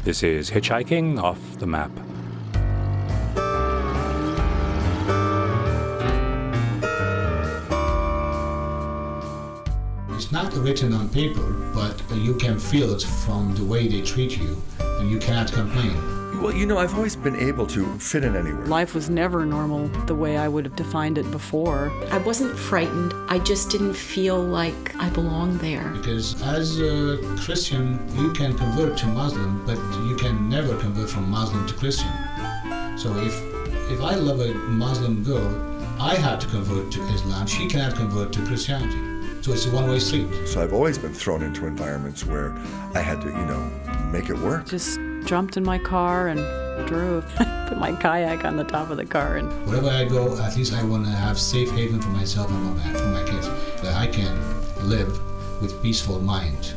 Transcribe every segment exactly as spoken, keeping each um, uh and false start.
This is Hitchhiking Off the Map. It's not written on paper, but you can feel it from the way they treat you, and you cannot complain. Well, you know, I've always been able to fit in anywhere. Life was never normal the way I would have defined it before. I wasn't frightened. I just didn't feel like I belonged there. Because as a Christian, you can convert to Muslim, but you can never convert from Muslim to Christian. So if if I love a Muslim girl, I have to convert to Islam. She cannot convert to Christianity. So it's a one-way street. So I've always been thrown into environments where I had to, you know, make it work. Just jumped in my car and drove. Put my kayak on the top of the car. And wherever I go, at least I want to have safe haven for myself and my, for my kids, that I can live with peaceful mind.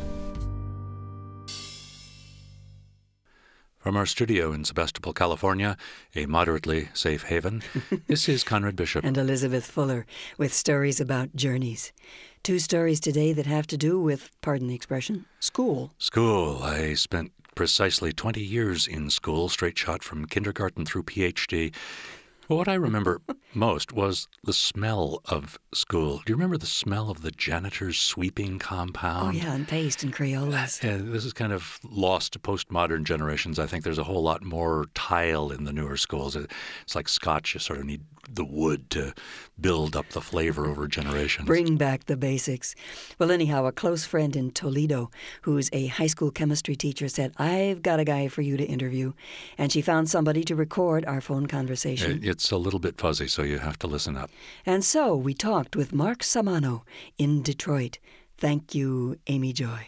From our studio in Sebastopol, California, a moderately safe haven, this is Conrad Bishop. And Elizabeth Fuller with stories about journeys. Two stories today that have to do with, pardon the expression, school. School. I spent precisely twenty years in school, straight shot from kindergarten through P H D. Well, what I remember most was the smell of school. Do you remember the smell of the janitor's sweeping compound? Oh, yeah, and paste and Crayolas. Uh, this is kind of lost to postmodern generations. I think there's a whole lot more tile in the newer schools. It's like Scotch. You sort of need the wood to build up the flavor over generations. Bring back the basics. Well, anyhow, a close friend in Toledo, who's a high school chemistry teacher, said, I've got a guy for you to interview. And she found somebody to record our phone conversation. It's a little bit fuzzy, so you have to listen up. And so we talked with Mark Samano in Detroit. Thank you, Amy Joy.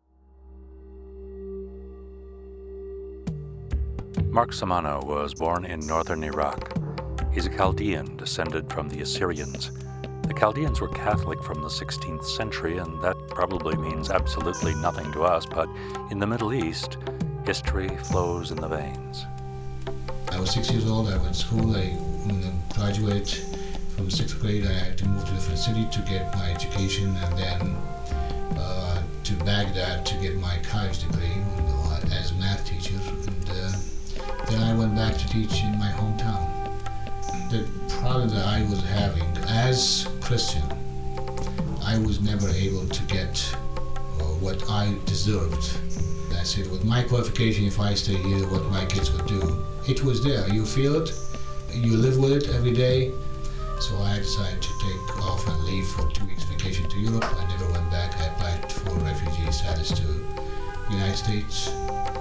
Mark Samano was born in northern Iraq. He's a Chaldean descended from the Assyrians. The Chaldeans were Catholic from the sixteenth century, and that probably means absolutely nothing to us, but in the Middle East, history flows in the veins. I was six years old, I went to school, I graduated from sixth grade, I had to move to a different city to get my education, and then uh, to Baghdad to get my college degree as a math teacher, and uh, then I went back to teach in my hometown. The problem that I was having as Christian, I was never able to get uh, what I deserved. I said, with my qualification, if I stay here, what my kids would do. It was there. You feel it, you live with it every day. So I decided to take off and leave for two weeks vacation to Europe. I never went back. I applied for refugee status to the United States.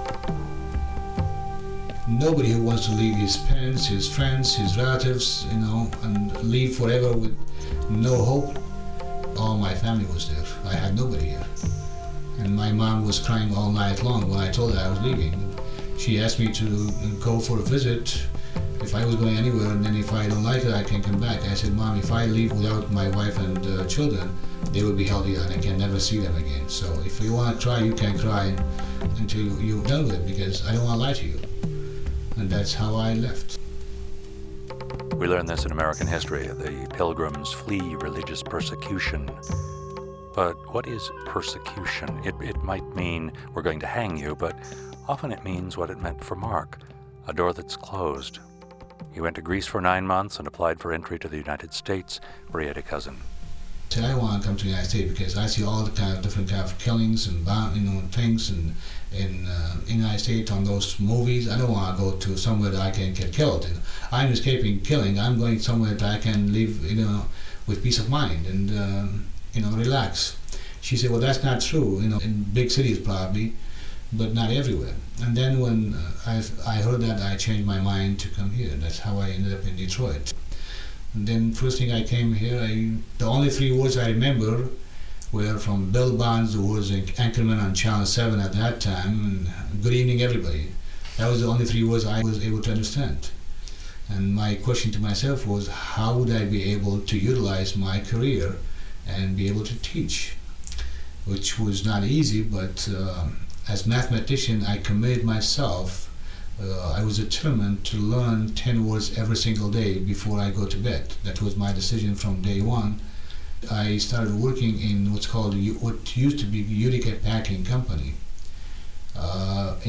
Nobody who wants to leave his parents, his friends, his relatives, you know, and leave forever with no hope. All my family was there. I had nobody here. And my mom was crying all night long when I told her I was leaving. She asked me to go for a visit if I was going anywhere, and then if I don't like it, I can come back. I said, Mom, if I leave without my wife and uh, children, they will be healthy and I can never see them again. So if you want to try, you can cry until you're done with it, because I don't want to lie to you. And that's how I left. We learn this in American history. The Pilgrims flee religious persecution. But what is persecution? It, it might mean we're going to hang you, but often it means what it meant for Mark, a door that's closed. He went to Greece for nine months and applied for entry to the United States, where he had a cousin. So I want to come to the United States because I see all the kind of different kind of killings and you know things and in uh, in the United States on those movies. I don't want to go to somewhere that I can get killed. You know, I'm escaping killing. I'm going somewhere that I can live, you know, with peace of mind and um, you know relax. She said, well, that's not true. You know, in big cities probably, but not everywhere. And then when uh, I I heard that, I changed my mind to come here. That's how I ended up in Detroit. And then first thing I came here, I, the only three words I remember were from Bill Bonds, who was an anchorman on Channel seven at that time, and good evening everybody. That was the only three words I was able to understand. And my question to myself was, how would I be able to utilize my career and be able to teach? Which was not easy, but uh, as mathematician, I committed myself. Uh, I was determined to learn ten words every single day before I go to bed. That was my decision from day one. I started working in what's called, what used to be Utica Packing Company uh,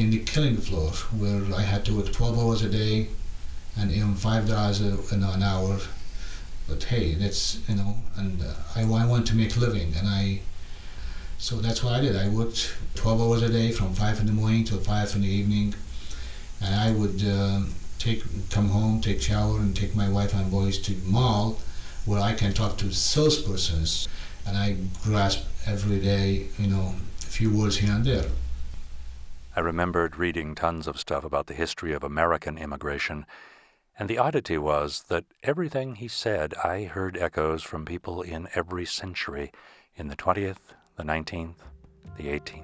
in the killing floor where I had to work twelve hours a day and earn five dollars an hour. But hey, that's, you know, and uh, I, I want to make a living, and I, so that's what I did. I worked twelve hours a day from five in the morning till five in the evening, and I would uh, take, come home, take shower, and take my wife and boys to the mall where I can talk to salespersons, and I grasp every day, you know, a few words here and there. I remembered reading tons of stuff about the history of American immigration, and the oddity was that everything he said I heard echoes from people in every century, in the twentieth, the nineteenth, the eighteenth.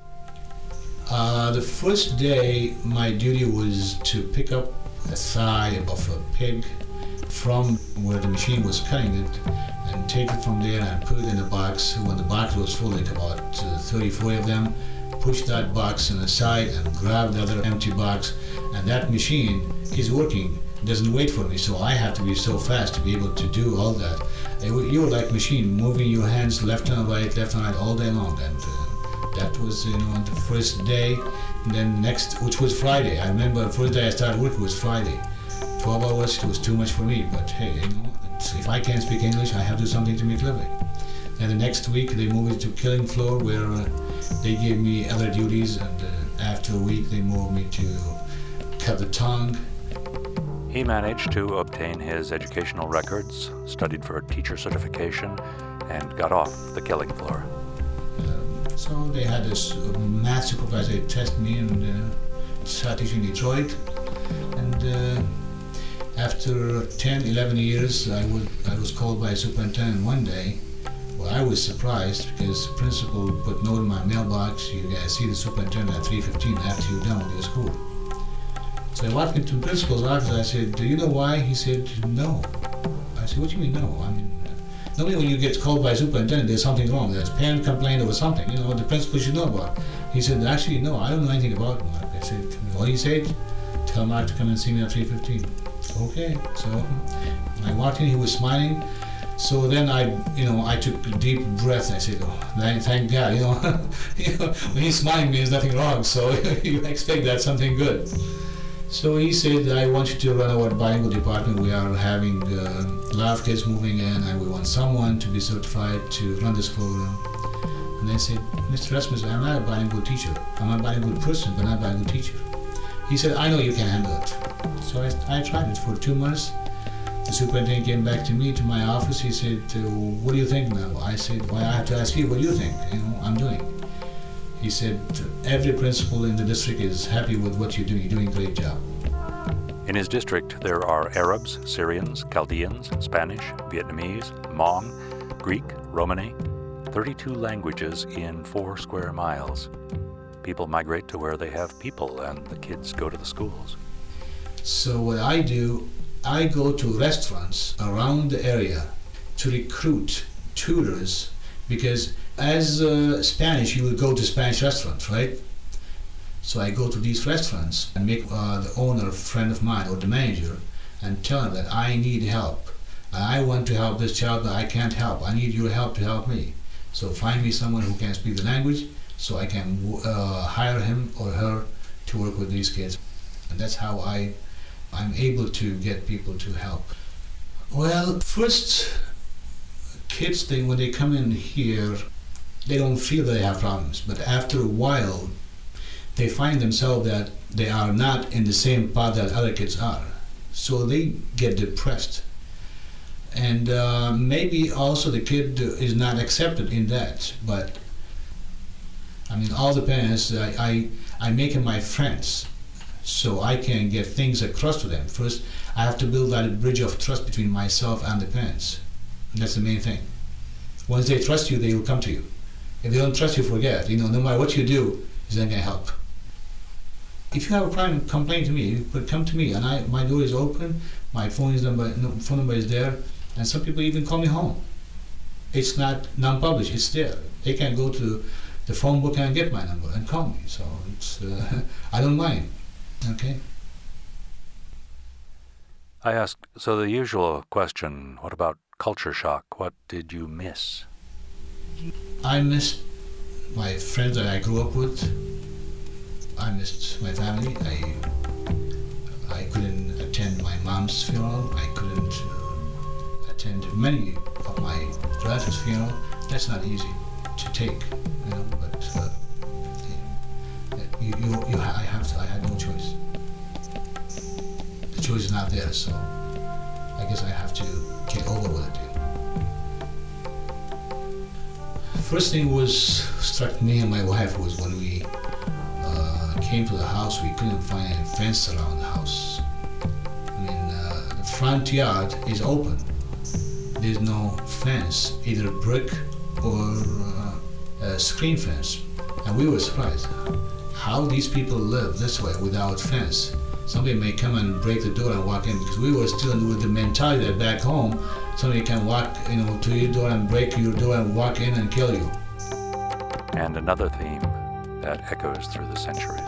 Uh, the first day, my duty was to pick up a thigh of a pig from where the machine was cutting it and take it from there and put it in a box. When the box was full, like about uh, thirty, forty of them, push that box on the side and grab the other empty box, and that machine is working. Doesn't wait for me, so I have to be so fast to be able to do all that. You were like machine, moving your hands left and right, left and right all day long, and uh, that was, you know, the first day. And then next, which was Friday. I remember the first day I started working was Friday. Twelve hours, it was too much for me, but hey, you know, it's, if I can't speak English, I have to do something to make a living. And the next week they moved to killing floor, where uh, they gave me other duties, and uh, after a week they moved me to cut the tongue. He managed to obtain his educational records, studied for a teacher certification, and got off the killing floor. Uh, so they had this uh, math supervisor test me, and uh, started teaching in Detroit. And uh, after ten, eleven years, I, would, I was called by a superintendent one day. Well, I was surprised because the principal put note in my mailbox, you guys see the superintendent at three fifteen after you're done with your school. So I walked into the principal's office. I said, do you know why? He said, no. I said, what do you mean no? I mean, uh, normally when you get called by a superintendent, there's something wrong. There's a parent complaint over something, you know, the principal should know about. He said, actually, no, I don't know anything about it, Mark. I said, all he said, tell Mark to come and see me at three fifteen. Okay, so when I walked in, he was smiling. So then I, you know, I took a deep breath. I said, oh, thank God, you know, you know, when he's smiling, means nothing wrong. So you expect that something good. So he said, I want you to run our bilingual department. We are having uh, a lot of kids moving in, and we want someone to be certified to run this program. And I said, Mister Rasmussen, I'm not a bilingual teacher. I'm a bilingual person, but not a bilingual teacher. He said, I know you can handle it. So I, I tried it for two months. The superintendent came back to me, to my office. He said, uh, what do you think now? I said, well, I have to ask you, what do you think, you know, I'm doing? He said, every principal in the district is happy with what you're doing. You're doing a great job. In his district, there are Arabs, Syrians, Chaldeans, Spanish, Vietnamese, Hmong, Greek, Romani, thirty-two languages in four square miles. People migrate to where they have people, and the kids go to the schools. So what I do, I go to restaurants around the area to recruit tutors, because as uh, Spanish, you will go to Spanish restaurants, right? So I go to these restaurants and make uh, the owner a friend of mine, or the manager, and tell him that I need help. I want to help this child, but I can't help. I need your help to help me. So find me someone who can speak the language, so I can uh, hire him or her to work with these kids. And that's how I, I'm able to get people to help. Well, first, kids, they, when they come in here, they don't feel they have problems, but after a while, they find themselves that they are not in the same path that other kids are. So they get depressed. And uh, maybe also the kid is not accepted in that, but I mean, all the parents, I, I, I make them my friends so I can get things across to them. First, I have to build that bridge of trust between myself and the parents. And that's the main thing. Once they trust you, they will come to you. If they don't trust you, forget. You know, no matter what you do, it's not going to help. If you have a problem, complain to me. But come to me, and I, my door is open. My phone is number, phone number is there, and some people even call me home. It's not non-published. It's there. They can go to the phone book and get my number and call me. So it's uh, I don't mind. Okay. I asked, so the usual question, what about culture shock? What did you miss? I miss my friends that I grew up with. I missed my family. I I couldn't attend my mom's funeral. I couldn't uh, attend many of my relatives' funeral. That's not easy to take, you know. But uh, you, you, you, I have to. I had no choice. The choice is not there, so I guess I have to get over with it. First thing was struck me and my wife was when we uh, came to the house. We couldn't find any fence around the house. I mean, uh, the front yard is open. There's no fence, either brick or uh, a screen fence. And we were surprised how these people live this way without fence. Somebody may come and break the door and walk in, because we were still with the mentality that back home somebody can walk, you know, to your door and break your door and walk in and kill you. And another theme that echoes through the centuries.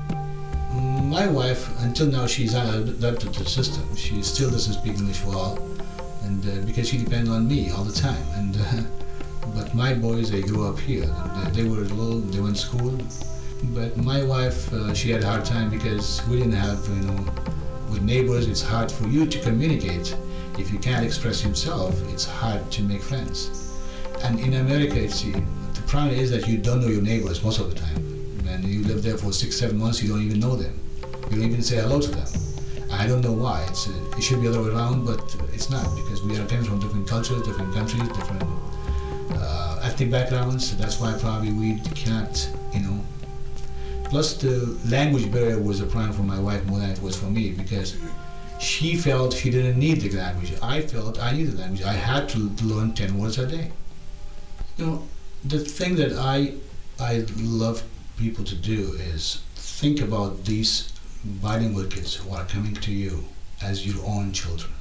My wife, until now, she's not adapted to the system. She still doesn't speak English well, and uh, because she depends on me all the time. And uh, but my boys, they grew up here. And, uh, they were little, they went to school. But my wife, uh, she had a hard time because we didn't have, you know, with neighbors, it's hard for you to communicate. If you can't express yourself, it's hard to make friends. And in America, it's, the problem is that you don't know your neighbors most of the time. And you live there for six, seven months, you don't even know them. You don't even say hello to them. I don't know why. It's, uh, it should be the other way around, but it's not, because we are coming from different cultures, different countries, different uh, ethnic backgrounds. That's why probably we cannot, you know. Plus the language barrier was a problem for my wife more than it was for me, because she felt she didn't need the language. I felt I needed the language. I had to learn ten words a day. You know, the thing that I I love people to do is think about these bilingual kids who are coming to you as your own children.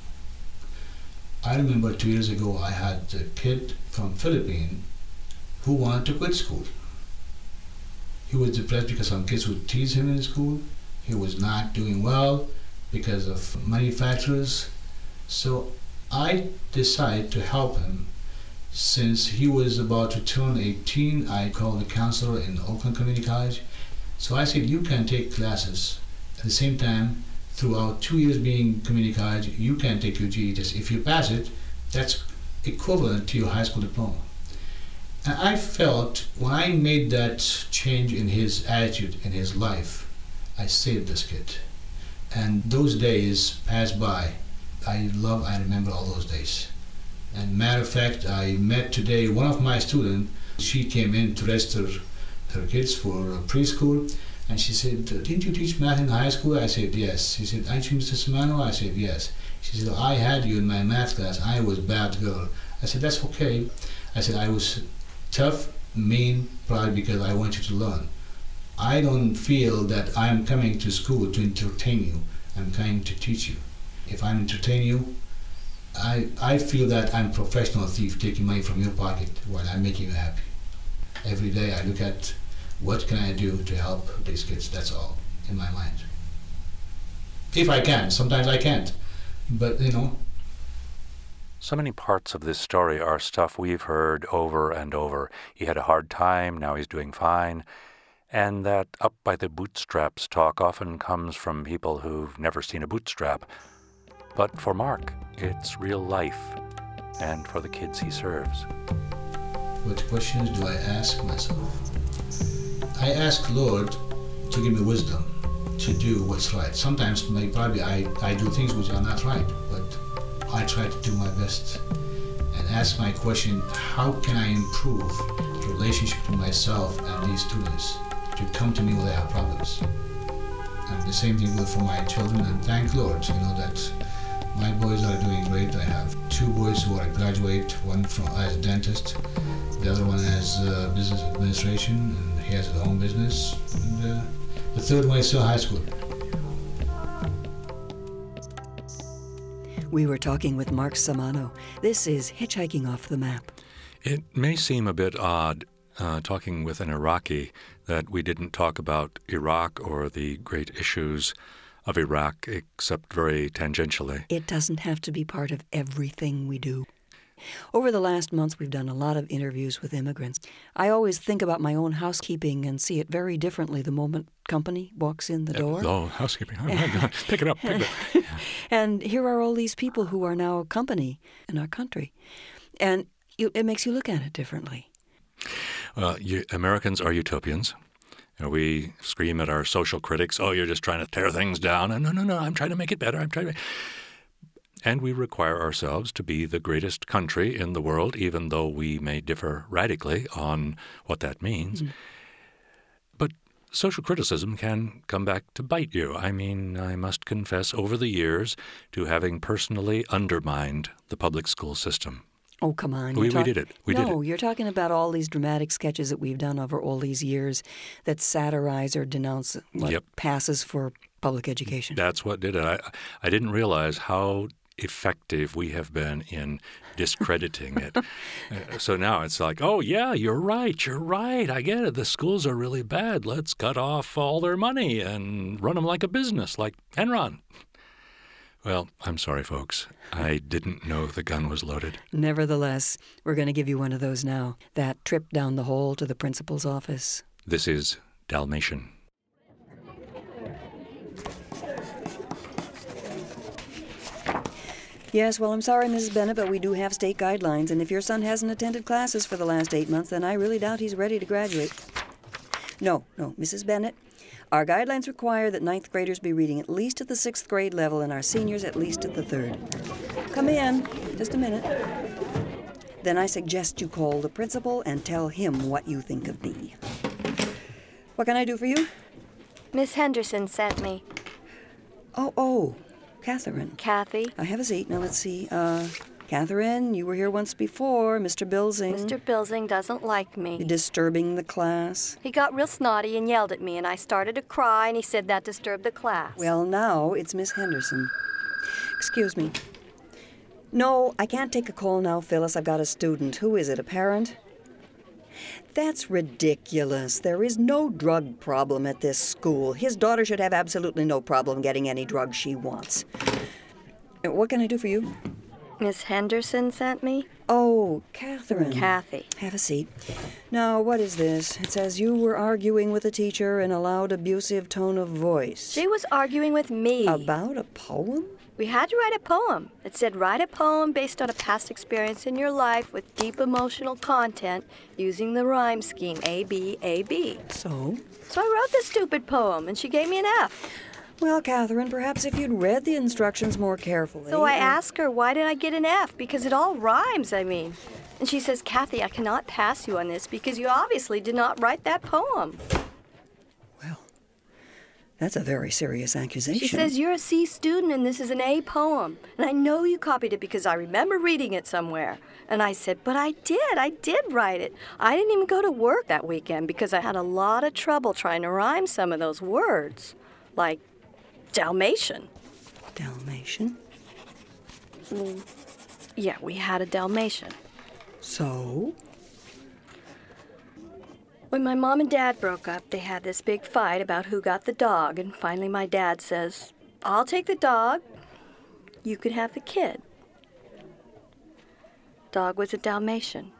I remember two years ago I had a kid from Philippines who wanted to quit school. He was depressed because some kids would tease him in school. He was not doing well because of money factors. So I decided to help him. Since he was about to turn eighteen, I called the counselor in Oakland Community College. So I said, you can take classes. At the same time, throughout two years being community college, you can take your G E D test. If you pass it, that's equivalent to your high school diploma. And I felt when I made that change in his attitude, in his life, I saved this kid. And those days passed by. I love, I remember all those days. And matter of fact, I met today one of my students. She came in to register her kids for preschool, and she said, didn't you teach math in high school? I said, yes. She said, aren't you Mister Simano? I said, yes. She said, I had you in my math class. I was a bad girl. I said, that's okay. I said, I was tough, mean, probably because I want you to learn. I don't feel that I'm coming to school to entertain you. I'm coming to teach you. If I entertain you, I I feel that I'm a professional thief taking money from your pocket while I'm making you happy. Every day I look at what can I do to help these kids. That's all in my mind. If I can, sometimes I can't, but you know. So many parts of this story are stuff we've heard over and over. He had a hard time, now he's doing fine. And that up by the bootstraps talk often comes from people who've never seen a bootstrap. But for Mark, it's real life, and for the kids he serves. What questions do I ask myself? I ask Lord to give me wisdom to do what's right. Sometimes maybe probably I, I do things which are not right, but I try to do my best and ask my question, how can I improve the relationship with myself and these students to come to me when they have problems? And the same thing for my children, and thank Lord, you know, that my boys are doing great. I have two boys who are graduate, one from as a dentist, the other one has uh, business administration, and he has his own business, and uh, the third one is still high school. We were talking with Mark Simano. This is Hitchhiking Off the Map. It may seem a bit odd uh, talking with an Iraqi that we didn't talk about Iraq or the great issues of Iraq, except very tangentially. It doesn't have to be part of everything we do. Over the last months, we've done a lot of interviews with immigrants. I always think about my own housekeeping and see it very differently the moment company walks in the door. Oh, housekeeping. Oh, my God. Pick it up. Pick it up. And here are all these people who are now company in our country. And you, it makes you look at it differently. Uh, you, Americans are utopians. You know, we scream at our social critics, oh, you're just trying to tear things down. And no, no, no, I'm trying to make it better. I'm trying to make... And we require ourselves to be the greatest country in the world, even though we may differ radically on what that means. Mm-hmm. But social criticism can come back to bite you. I mean, I must confess over the years to having personally undermined the public school system. Oh, come on. We, talk- we did it. We no, did it. No, you're talking about all these dramatic sketches that we've done over all these years that satirize or denounce what Yep. passes for public education. That's what did it. I, I didn't realize how effective we have been in discrediting it. uh, so now it's like, oh, yeah, you're right. You're right. I get it. The schools are really bad. Let's cut off all their money and run them like a business, like Enron. Well, I'm sorry, folks. I didn't know the gun was loaded. Nevertheless, we're going to give you one of those now. That trip down the hall to the principal's office. This is Dalmatian. Yes, well, I'm sorry, Missus Bennett, but we do have state guidelines, and if your son hasn't attended classes for the last eight months, then I really doubt he's ready to graduate. No, no, Missus Bennett, our guidelines require that ninth graders be reading at least at the sixth grade level and our seniors at least at the third. Come in, just a minute. Then I suggest you call the principal and tell him what you think of me. What can I do for you? Miss Henderson sent me. Oh, oh. Catherine. Kathy. I have a seat. Now let's see. Uh, Catherine, you were here once before. Mister Bilsing. Mister Bilsing doesn't like me. You're disturbing the class. He got real snotty and yelled at me, and I started to cry, and he said that disturbed the class. Well, now it's Miss Henderson. Excuse me. No, I can't take a call now, Phyllis. I've got a student. Who is it, a parent? That's ridiculous. There is no drug problem at this school. His daughter should have absolutely no problem getting any drug she wants. What can I do for you? Miss Henderson sent me? Oh, Catherine. Kathy. Have a seat. Now, what is this? It says you were arguing with a teacher in a loud, abusive tone of voice. She was arguing with me. About a poem? We had to write a poem. It said, write a poem based on a past experience in your life with deep emotional content using the rhyme scheme A B A B. So? So I wrote this stupid poem, and she gave me an F. Well, Catherine, perhaps if you'd read the instructions more carefully... So I and... asked her, why did I get an F? Because it all rhymes, I mean. And she says, Kathy, I cannot pass you on this because you obviously did not write that poem. Well, that's a very serious accusation. She says, you're a C student and this is an A poem. And I know you copied it because I remember reading it somewhere. And I said, but I did. I did write it. I didn't even go to work that weekend because I had a lot of trouble trying to rhyme some of those words. Like Dalmatian. Dalmatian? Mm. Yeah, we had a Dalmatian. So? When my mom and dad broke up, they had this big fight about who got the dog, and finally my dad says, I'll take the dog. You could have the kid. Dog was a Dalmatian.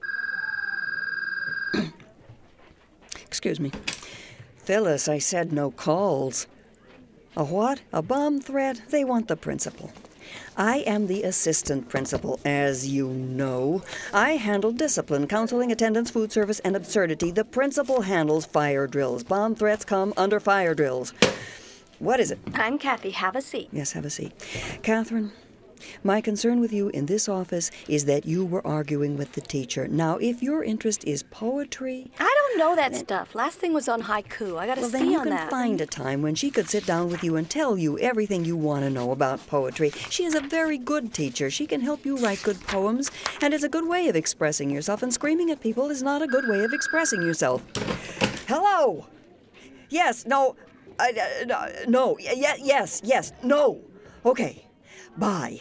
Excuse me. Phyllis, I said no calls. A what? A bomb threat? They want the principal. I am the assistant principal, as you know. I handle discipline, counseling, attendance, food service, and absurdity. The principal handles fire drills. Bomb threats come under fire drills. What is it? I'm Kathy. Have a seat. Yes, have a seat. Catherine, my concern with you in this office is that you were arguing with the teacher. Now, if your interest is poetry... I don't know that stuff. Last thing was on haiku. I got to well, see then you on can that. find a time when she could sit down with you and tell you everything you want to know about poetry. She is a very good teacher. She can help you write good poems, and it's a good way of expressing yourself, and screaming at people is not a good way of expressing yourself. Hello! Yes, no, uh, uh, no, y- yes, yes, no. Okay, bye.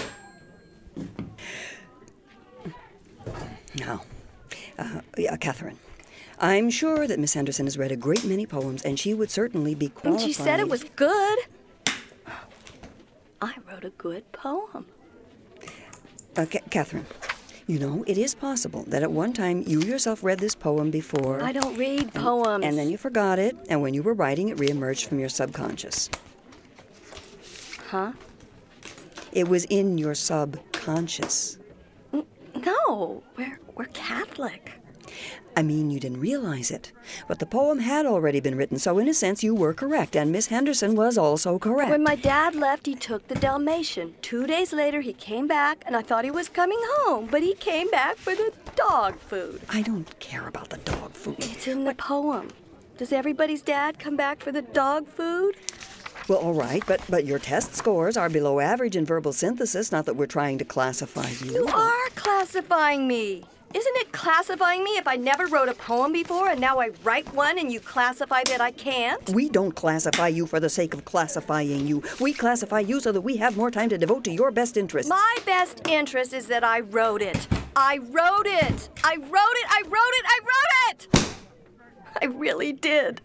Now, uh, yeah, Catherine, I'm sure that Miss Henderson has read a great many poems, and she would certainly be qualified. And she said it was good. I wrote a good poem. Uh, Ca- Catherine, You know, it is possible that at one time you yourself read this poem before. I don't read and, poems. And then you forgot it, and when you were writing, it reemerged from your subconscious. Huh? It was in your subconscious. No, we're, we're Catholic. I mean, you didn't realize it. But the poem had already been written, so in a sense you were correct, and Miss Henderson was also correct. When my dad left, he took the Dalmatian. Two days later, he came back, and I thought he was coming home, but he came back for the dog food. I don't care about the dog food. It's in the poem. Does everybody's dad come back for the dog food? Well, all right, but, but your test scores are below average in verbal synthesis, not that we're trying to classify you. You are classifying me. Isn't it classifying me if I never wrote a poem before and now I write one and you classify that I can't? We don't classify you for the sake of classifying you. We classify you so that we have more time to devote to your best interests. My best interest is that I wrote it. I wrote it. I wrote it. I wrote it. I wrote it. I really did.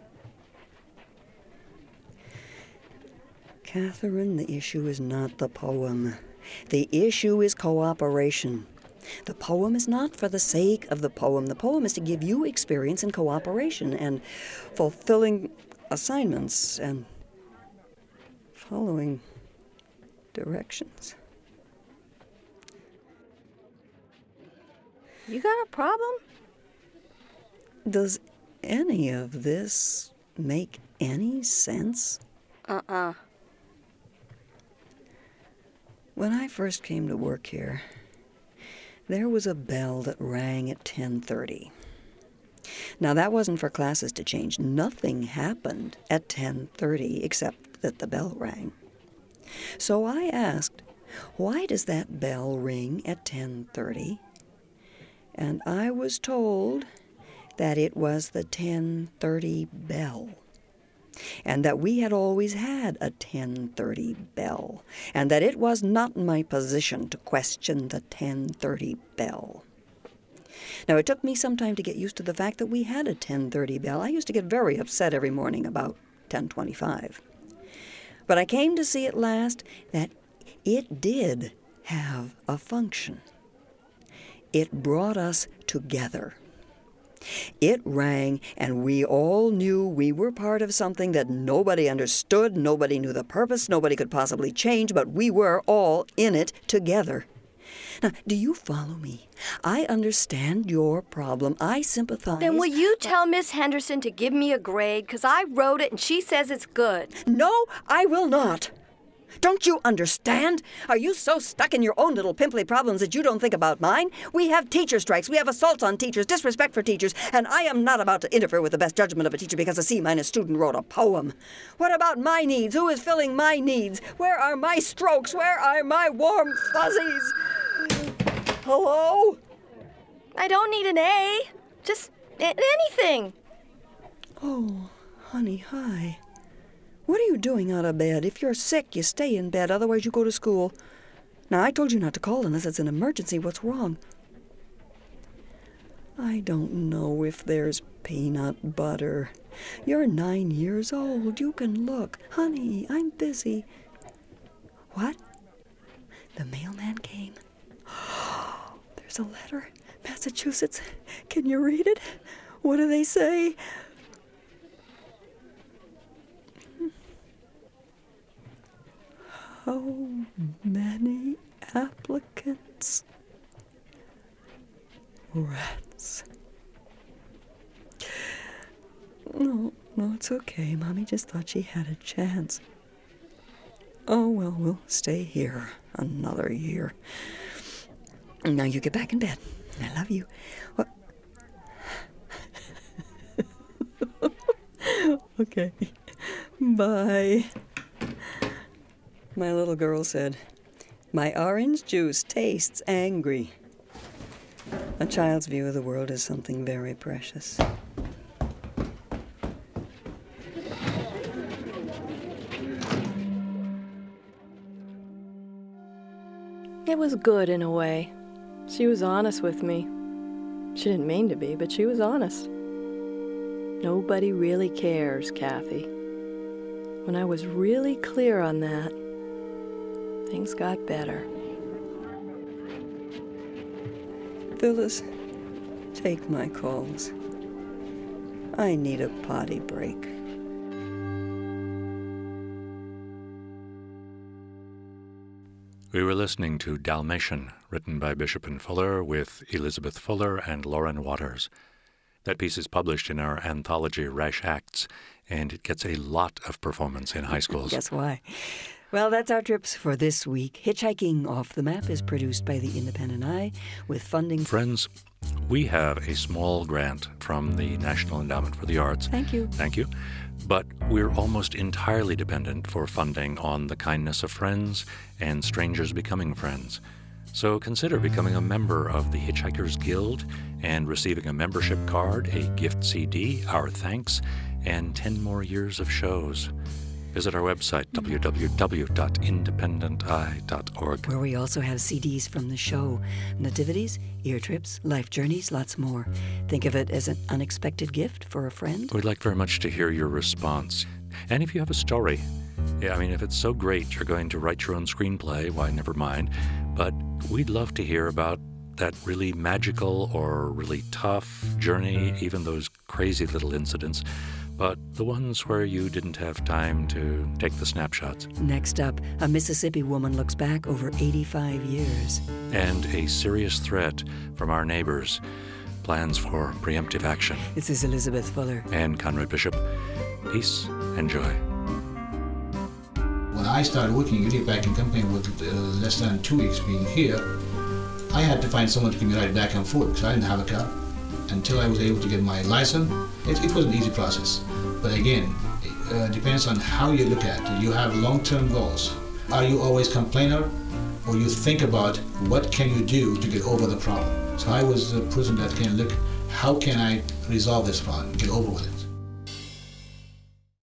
Catherine, the issue is not the poem. The issue is cooperation. The poem is not for the sake of the poem. The poem is to give you experience in cooperation and fulfilling assignments and following directions. You got a problem? Does any of this make any sense? Uh-uh. When I first came to work here, there was a bell that rang at ten thirty. Now, that wasn't for classes to change. Nothing happened at ten thirty except that the bell rang. So I asked, why does that bell ring at ten thirty? And I was told that it was the ten thirty bell, and that we had always had a ten thirty bell, and that it was not my position to question the ten thirty bell. Now, it took me some time to get used to the fact that we had a ten thirty bell. I used to get very upset every morning about ten twenty-five. But I came to see at last that it did have a function. It brought us together. It rang, and we all knew we were part of something that nobody understood, nobody knew the purpose, nobody could possibly change, but we were all in it together. Now, do you follow me? I understand your problem. I sympathize. Then will you tell Miss Henderson to give me a grade? Because I wrote it and she says it's good. No, I will not. Don't you understand? Are you so stuck in your own little pimply problems that you don't think about mine? We have teacher strikes, we have assaults on teachers, disrespect for teachers, and I am not about to interfere with the best judgment of a teacher because a C-minus student wrote a poem. What about my needs? Who is filling my needs? Where are my strokes? Where are my warm fuzzies? Hello? I don't need an A. Just a- anything. Oh, honey, hi. What are you doing out of bed? If you're sick, you stay in bed, otherwise you go to school. Now, I told you not to call unless it's an emergency. What's wrong? I don't know if there's peanut butter. You're nine years old. You can look. Honey, I'm busy. What? The mailman came. There's a letter. Massachusetts. Can you read it? What do they say? How many applicants? Rats. No, no, it's okay. Mommy just thought she had a chance. Oh, well, we'll stay here another year. Now you get back in bed. I love you. What? Okay. Bye. My little girl said, "My orange juice tastes angry." A child's view of the world is something very precious. It was good in a way. She was honest with me. She didn't mean to be, but she was honest. Nobody really cares, Kathy. When I was really clear on that, things got better. Phyllis, take my calls. I need a potty break. We were listening to Dalmatian, written by Bishop and Fuller, with Elizabeth Fuller and Lauren Waters. That piece is published in our anthology, Rash Acts, and it gets a lot of performance in high schools. Guess why? Well, that's our trips for this week. Hitchhiking Off the Map is produced by the Independent Eye with funding... Friends, we have a small grant from the National Endowment for the Arts. Thank you. Thank you. But we're almost entirely dependent for funding on the kindness of friends and strangers becoming friends. So consider becoming a member of the Hitchhikers Guild and receiving a membership card, a gift C D, our thanks, and ten more years of shows. Visit our website, w w w dot independent eye dot org. Where we also have C Ds from the show, nativities, ear trips, life journeys, lots more. Think of it as an unexpected gift for a friend. We'd like very much to hear your response. And if you have a story, yeah, I mean, if it's so great you're going to write your own screenplay, why, never mind. But we'd love to hear about that really magical or really tough journey, even those crazy little incidents, but the ones where you didn't have time to take the snapshots. Next up, a Mississippi woman looks back over eighty-five years. And a serious threat from our neighbors. Plans for preemptive action. This is Elizabeth Fuller. And Conrad Bishop. Peace and joy. When I started working at Idiot Packing Company with uh, less than two weeks being here, I had to find someone to give me a ride back and forth because I didn't have a car. Until I was able to get my license, it, it was an easy process. But again, it uh, depends on how you look at it. You have long-term goals. Are you always a complainer, or you think about what can you do to get over the problem? So I was a person that can look, how can I resolve this problem, get over with it?